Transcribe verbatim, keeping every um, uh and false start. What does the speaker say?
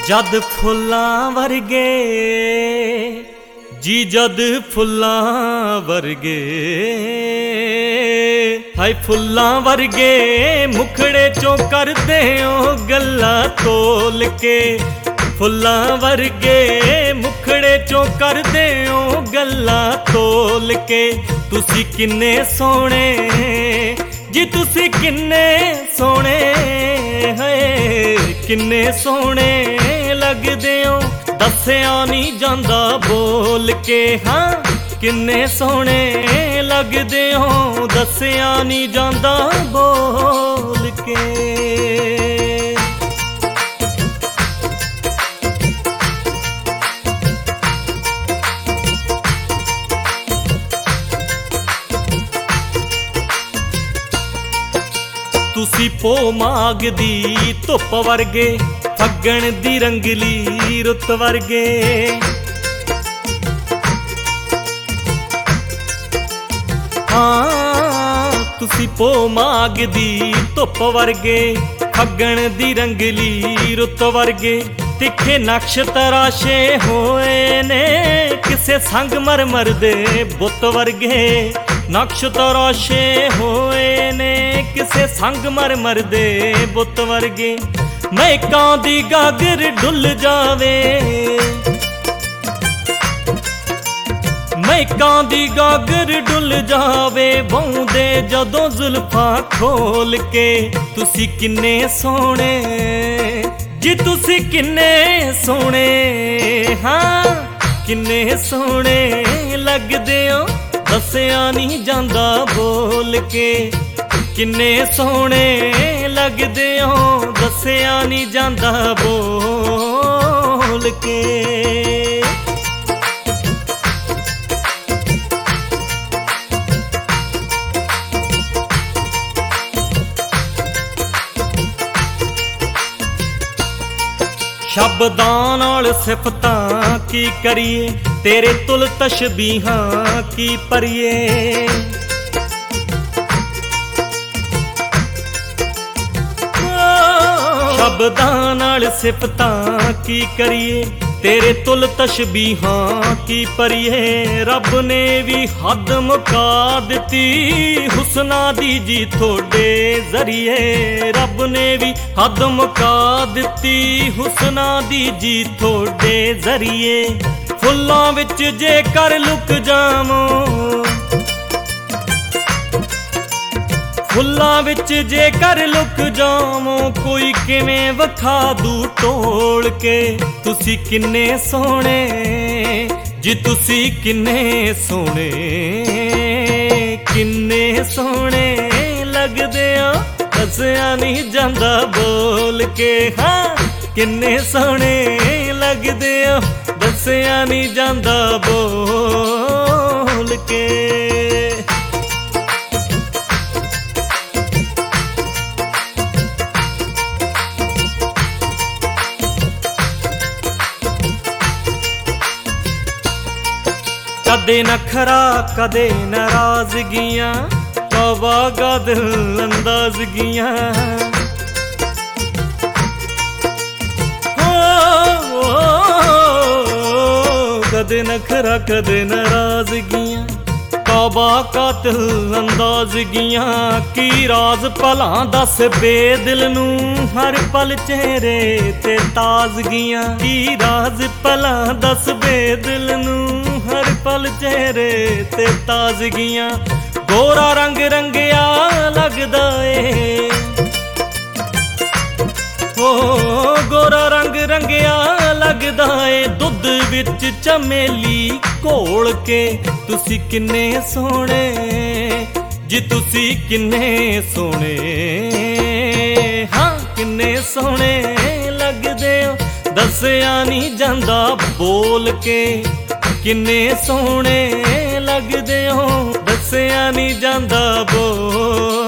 जद फुल्लां वर्गे जी जद फुल्लां वर्गे हाय फुल्लां वर्गे मुखड़े चों करदे ओ गल्लां तोल के फुल्लां वर्गे मुखड़े चों करदे ओ गल्लां तोल के तुसी किन्ने सोहणे जी तुसी किन्ने सोहणे है किन्ने सोहणे लगदे हो दस्सिया नहीं जांदा बोल के हाँ किन्ने सोहणे लगदे हो दस्सिया नहीं जांदा बोल के। तुसी पो माग दी धुप वर्गे फग्गण दी रंगली रुत वर्गे हाँ तुसी पो माग दी धुप वर्गे फग्गण दी रंगली रुत वर्गे तिखे नक्श तराशे होए ने किसे संग मर मर दे बुत वर्गे नक्श तराशे होए ने किसे संग मर मर दे बुत वर्गे महकां दी गागर डुल जावे महकां दी गागर डुल जावे बौंदे जदों जुल्फां खोल के तुसी किन्ने सोहणे जी तुसी किन्ने सोहणे हाँ किन्ने सोहणे लगदे हो दस्सिया नहीं जांदा बोल के किन्ने सोहणे लगदे हो दस्सिया नहीं जांदा बोल के। शब्दां नाल सिफतां की करिए तेरे तुल तशबीहां की परिए शब्दां नाल सिफतां की करिए तेरे तुल तशबीहां की परिए रब ने भी हद मुका दिती हुस्ना दी जी थोड़े जरिए रब ने भी हद मुका दिती हुस्ना दी जी थोड़े जरिए फुल्लां विच जे कर लुक जावो फुल्लां विच जे कर लुक जावो कोई किवें वखा दू टोल के तुसी किन्ने सोहणे जी तुसी किन्ने सोहणे किन्ने सोहणे लगदे हो दस्सिया नहीं जांदा बोल के हाँ किन्ने सोहणे लगदे हो दस्सिया नहीं जांदा बोल के। कदे नखरा कदे नाराजगियां तौबा गा दिल अंदाजगियां कदे नखरा कदे नाराजगियां तौबा कातिल अंदाजगियां की राज भला दस बेदिल नू हर पल चेहरे ते ताजगियां की राज भला दस बेदिल नू हर पल चेहरे ते ताजगियां गोरा रंग रंगिया लगदा ए ओ गोरा रंग रंगिया लगदा ए दुध विच चमेली घोल के तुसी किन्ने सोहणे जी तुसी किन्ने सोहणे हाँ किन्ने सोहणे लगदे हो दस्सिया नहीं जांदा बोल के किन्ने सोहणे लगदे हो दस्सिया नहीं जांदा बोल